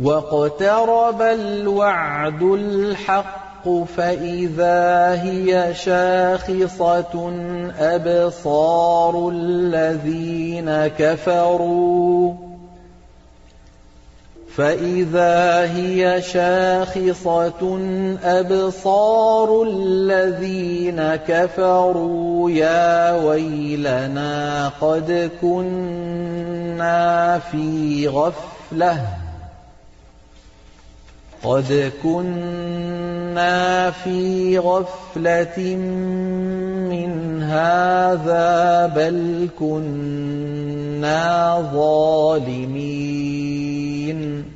وَاقْتَرَبَ الْوَعْدُ الْحَقُّ فَإِذَا هِيَ شَاخِصَةٌ أَبْصَارُ الَّذِينَ كَفَرُوا يَا وَيْلَنَا قَدْ كُنَّا فِي غَفْلَةٍ مِّنْ هَٰذَا بَلْ كُنَّا ظَالِمِينَ